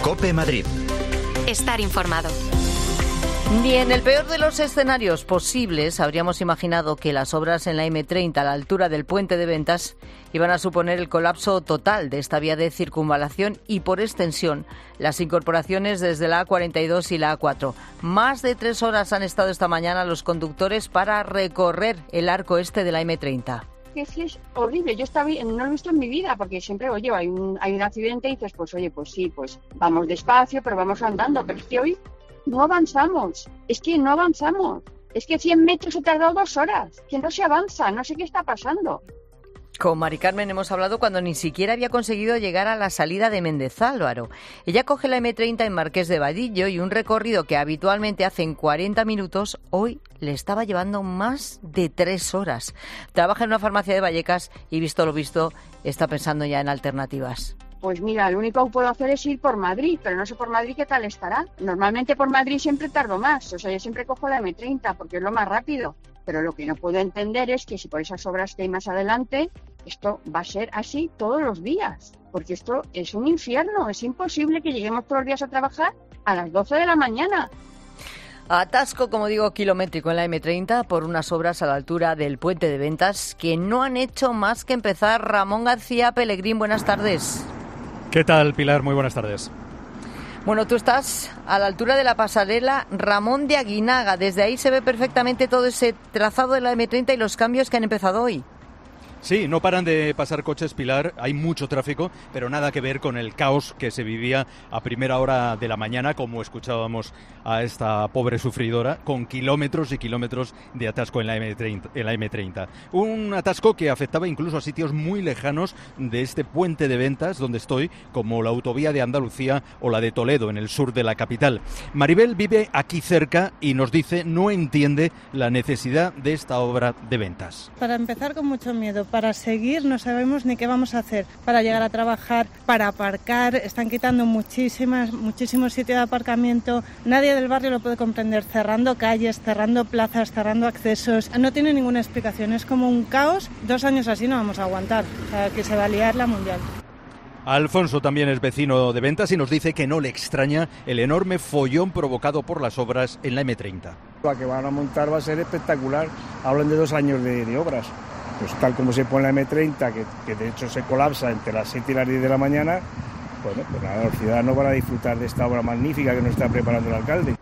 COPE Madrid. Estar informado. Ni en el peor de los escenarios posibles habríamos imaginado que las obras en la M30 a la altura del puente de Ventas iban a suponer el colapso total de esta vía de circunvalación y, por extensión, las incorporaciones desde la A42 y la A4. Más de 3 horas han estado esta mañana los conductores para recorrer el arco este de la M30. Es horrible, no lo he visto en mi vida, porque siempre, oye, hay un accidente y dices, pues vamos despacio, pero vamos andando, pero es que hoy no avanzamos, es que 100 metros he tardado 2 horas, que no se avanza, no sé qué está pasando. Con Mari Carmen hemos hablado cuando ni siquiera había conseguido llegar a la salida de Méndez Álvaro. Ella coge la M30 en Marqués de Vadillo y un recorrido que habitualmente hace en 40 minutos, hoy le estaba llevando más de 3 horas. Trabaja en una farmacia de Vallecas y, visto lo visto, está pensando ya en alternativas. Pues mira, lo único que puedo hacer es ir por Madrid, pero no sé por Madrid qué tal estará. Normalmente por Madrid siempre tardo más, o sea, yo siempre cojo la M30 porque es lo más rápido. Pero lo que no puedo entender es que si por esas obras que hay más adelante, esto va a ser así todos los días. Porque esto es un infierno, es imposible que lleguemos todos los días a trabajar a las 12 de la mañana. Atasco, como digo, kilométrico en la M30 por unas obras a la altura del puente de Ventas que no han hecho más que empezar. Ramón García Pelegrín, buenas tardes. ¿Qué tal, Pilar? Muy buenas tardes. Bueno, tú estás a la altura de la pasarela Ramón de Aguinaga. Desde ahí se ve perfectamente todo ese trazado de la M30 y los cambios que han empezado hoy. Sí, no paran de pasar coches, Pilar, hay mucho tráfico, pero nada que ver con el caos que se vivía a primera hora de la mañana, como escuchábamos a esta pobre sufridora, con kilómetros y kilómetros de atasco en la M30. Un atasco que afectaba incluso a sitios muy lejanos de este puente de Ventas donde estoy, como la autovía de Andalucía o la de Toledo, en el sur de la capital. Maribel vive aquí cerca y nos dice no entiende la necesidad de esta obra de Ventas. Para empezar, con mucho miedo. Para seguir no sabemos ni qué vamos a hacer. Para llegar a trabajar, para aparcar, están quitando muchísimos sitios de aparcamiento. Nadie del barrio lo puede comprender, cerrando calles, cerrando plazas, cerrando accesos. No tiene ninguna explicación, es como un caos. 2 años así no vamos a aguantar, o sea, que se va a liar la mundial. Alfonso también es vecino de Ventas y nos dice que no le extraña el enorme follón provocado por las obras en la M30. La que van a montar va a ser espectacular. Hablan de 2 años de obras. Pues tal como se pone la M30, que de hecho se colapsa entre las 7 y las 10 de la mañana, bueno, pues nada, los ciudadanos van a disfrutar de esta obra magnífica que nos está preparando el alcalde.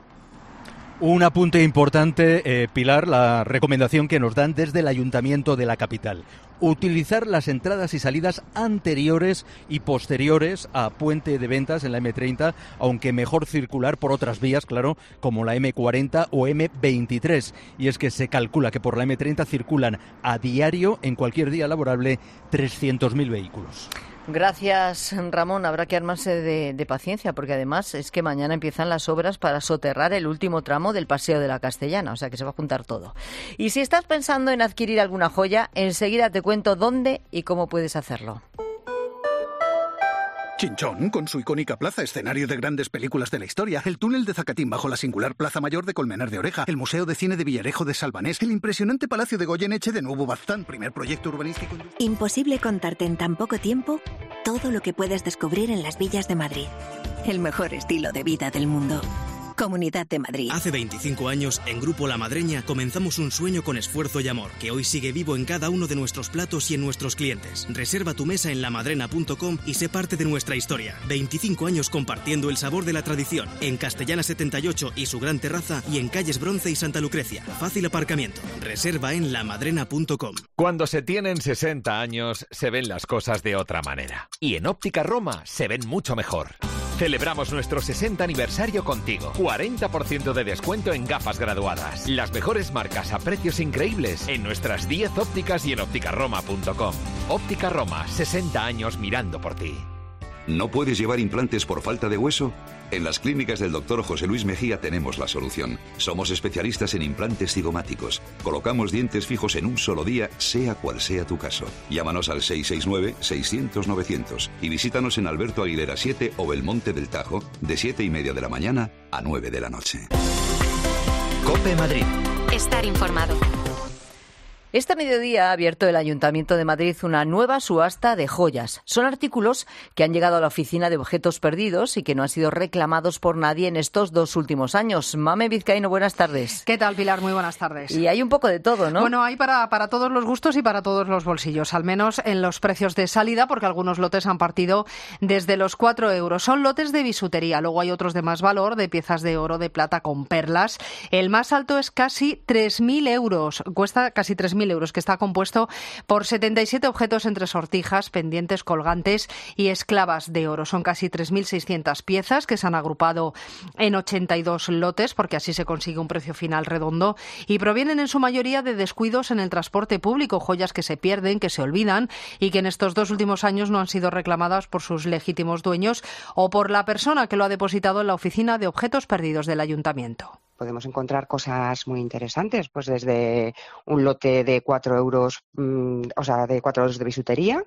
Un apunte importante, Pilar, la recomendación que nos dan desde el Ayuntamiento de la capital. Utilizar las entradas y salidas anteriores y posteriores a Puente de Ventas en la M30, aunque mejor circular por otras vías, claro, como la M40 o M23. Y es que se calcula que por la M30 circulan a diario, en cualquier día laborable, 300.000 vehículos. Gracias, Ramón. Habrá que armarse de paciencia, porque además es que mañana empiezan las obras para soterrar el último tramo del Paseo de la Castellana, o sea que se va a juntar todo. Y si estás pensando en adquirir alguna joya, enseguida te cuento dónde y cómo puedes hacerlo. Chinchón, con su icónica plaza, escenario de grandes películas de la historia, el túnel de Zacatín bajo la singular Plaza Mayor de Colmenar de Oreja, el Museo de Cine de Villarejo de Salvanés, el impresionante Palacio de Goyeneche de Nuevo Baztán, primer proyecto urbanístico. Imposible contarte en tan poco tiempo todo lo que puedes descubrir en las villas de Madrid. El mejor estilo de vida del mundo. Comunidad de Madrid. Hace 25 años, en Grupo La Madreña, comenzamos un sueño con esfuerzo y amor, que hoy sigue vivo en cada uno de nuestros platos y en nuestros clientes. Reserva tu mesa en lamadrena.com y sé parte de nuestra historia. 25 años compartiendo el sabor de la tradición. En Castellana 78 y su gran terraza, y en calles Bronce y Santa Lucrecia. Fácil aparcamiento. Reserva en lamadrena.com. Cuando se tienen 60 años, se ven las cosas de otra manera. Y en Óptica Roma se ven mucho mejor. Celebramos nuestro 60 aniversario contigo. 40% de descuento en gafas graduadas. Las mejores marcas a precios increíbles en nuestras 10 ópticas y en ópticaroma.com. Óptica Roma, 60 años mirando por ti. ¿No puedes llevar implantes por falta de hueso? En las clínicas del Dr. José Luis Mejía tenemos la solución. Somos especialistas en implantes cigomáticos. Colocamos dientes fijos en un solo día, sea cual sea tu caso. Llámanos al 669-600-900 y visítanos en Alberto Aguilera 7 o Belmonte del Tajo, de 7:30 de la mañana a 9 de la noche. COPE Madrid. Estar informado. Este mediodía ha abierto el Ayuntamiento de Madrid una nueva subasta de joyas. Son artículos que han llegado a la oficina de objetos perdidos y que no han sido reclamados por nadie en estos 2 últimos años. Mame Vizcaíno, buenas tardes. ¿Qué tal, Pilar? Muy buenas tardes. Y hay un poco de todo, ¿no? Bueno, hay para todos los gustos y para todos los bolsillos, al menos en los precios de salida, porque algunos lotes han partido desde los 4 euros. Son lotes de bisutería, luego hay otros de más valor, de piezas de oro, de plata con perlas. El más alto es casi 3.000 euros, cuesta casi 3.000 euros, que está compuesto por 77 objetos entre sortijas, pendientes, colgantes y esclavas de oro. Son casi 3.600 piezas que se han agrupado en 82 lotes, porque así se consigue un precio final redondo, y provienen en su mayoría de descuidos en el transporte público, joyas que se pierden, que se olvidan y que en estos 2 últimos años no han sido reclamadas por sus legítimos dueños o por la persona que lo ha depositado en la oficina de objetos perdidos del Ayuntamiento. Podemos encontrar cosas muy interesantes, pues desde un lote de 4 euros, de 4 euros de bisutería,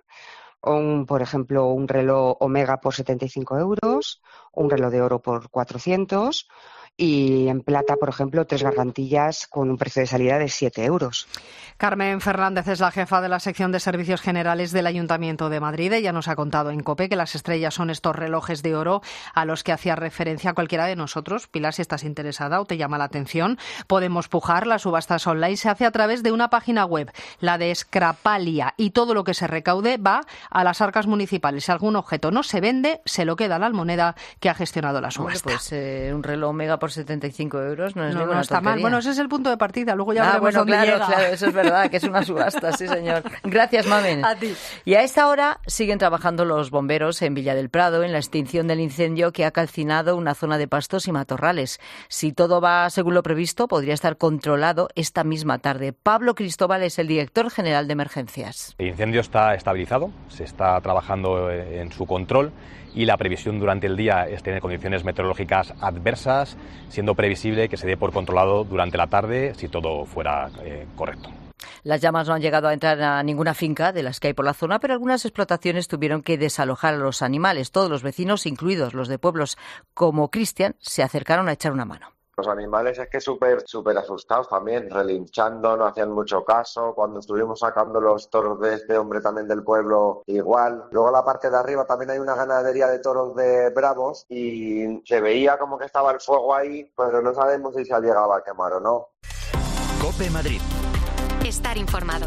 por ejemplo, un reloj Omega por 75 euros, un reloj de oro por 400 y en plata, por ejemplo, 3 gargantillas con un precio de salida de 7 euros. Carmen Fernández es la jefa de la sección de Servicios Generales del Ayuntamiento de Madrid. Ella nos ha contado en COPE que las estrellas son estos relojes de oro a los que hacía referencia cualquiera de nosotros. Pilar, si estás interesada o te llama la atención, podemos pujar. Las subastas online se hace a través de una página web, la de Scrapalia, y todo lo que se recaude va a las arcas municipales. Si algún objeto no se vende, se lo queda la almoneda que ha gestionado la subasta. Pues un reloj Omega por 75 euros no es ninguna no está tontería. mal. Bueno, ese es el punto de partida. Luego ya veremos dónde claro, llega. Claro, eso es verdad, que es una subasta, sí señor. Gracias, Mamen. A ti. Y a esta hora siguen trabajando los bomberos en Villa del Prado en la extinción del incendio que ha calcinado una zona de pastos y matorrales. Si todo va según lo previsto, podría estar controlado esta misma tarde. Pablo Cristóbal es el director general de emergencias. El incendio está estabilizado, se está trabajando en su control y la previsión durante el día es tener condiciones meteorológicas adversas, siendo previsible que se dé por controlado durante la tarde si todo fuera correcto. Las llamas no han llegado a entrar a ninguna finca de las que hay por la zona, pero algunas explotaciones tuvieron que desalojar a los animales. Todos los vecinos, incluidos los de pueblos como Cristian, se acercaron a echar una mano. Los animales es que súper asustados también, relinchando, no hacían mucho caso. Cuando estuvimos sacando los toros de este hombre también del pueblo, igual. Luego en la parte de arriba también hay una ganadería de toros de bravos y se veía como que estaba el fuego ahí, pero no sabemos si se ha llegado a quemar o no. COPE Madrid. Estar informado.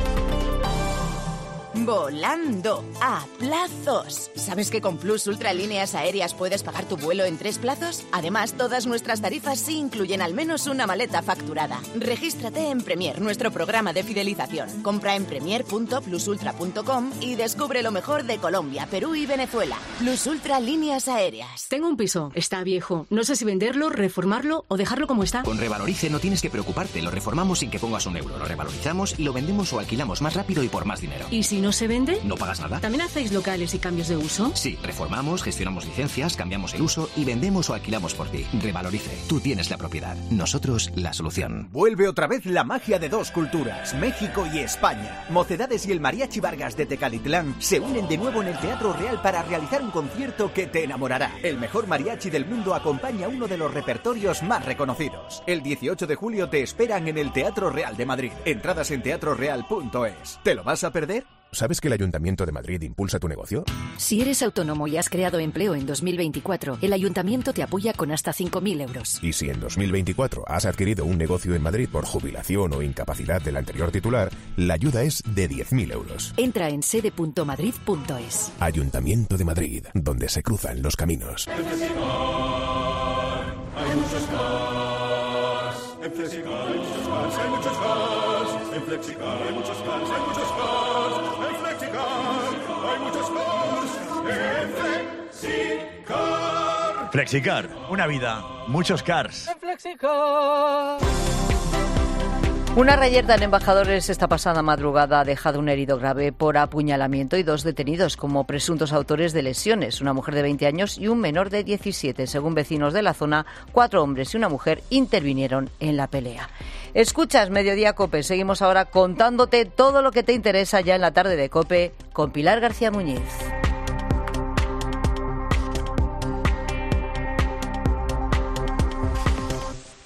Volando a plazos. ¿Sabes que con Plus Ultra Líneas Aéreas puedes pagar tu vuelo en 3 plazos? Además, todas nuestras tarifas sí incluyen al menos una maleta facturada. Regístrate en Premier, nuestro programa de fidelización. Compra en premier.plusultra.com y descubre lo mejor de Colombia, Perú y Venezuela. Plus Ultra Líneas Aéreas. Tengo un piso, está viejo. No sé si venderlo, reformarlo o dejarlo como está. Con Revalorice no tienes que preocuparte. Lo reformamos sin que pongas un euro. Lo revalorizamos y lo vendemos o alquilamos más rápido y por más dinero. ¿Y si no se vende? No pagas nada. ¿También hacéis locales y cambios de uso? Sí, reformamos, gestionamos licencias, cambiamos el uso y vendemos o alquilamos por ti. Revalorice. Tú tienes la propiedad. Nosotros la solución. Vuelve otra vez la magia de 2 culturas, México y España. Mocedades y el Mariachi Vargas de Tecalitlán se unen de nuevo en el Teatro Real para realizar un concierto que te enamorará. El mejor mariachi del mundo acompaña uno de los repertorios más reconocidos. El 18 de julio te esperan en el Teatro Real de Madrid. Entradas en teatroreal.es. ¿Te lo vas a perder? ¿Sabes que el Ayuntamiento de Madrid impulsa tu negocio? Si eres autónomo y has creado empleo en 2024, el Ayuntamiento te apoya con hasta 5.000 euros. Y si en 2024 has adquirido un negocio en Madrid por jubilación o incapacidad del anterior titular, la ayuda es de 10.000 euros. Entra en sede.madrid.es. Ayuntamiento de Madrid, donde se cruzan los caminos. En Flexicar hay muchos cars, hay muchos cars. En Flexicar hay muchos cars, hay muchos cars. En Flexicar hay muchos cars. En Flexicar. Flexicar, una vida, muchos cars. En Flexicar. Una reyerta en Embajadores esta pasada madrugada ha dejado un herido grave por apuñalamiento y 2 detenidos como presuntos autores de lesiones, una mujer de 20 años y un menor de 17. Según vecinos de la zona, 4 hombres y una mujer intervinieron en la pelea. Escuchas Mediodía COPE. Seguimos ahora contándote todo lo que te interesa ya en la tarde de COPE con Pilar García Muñiz.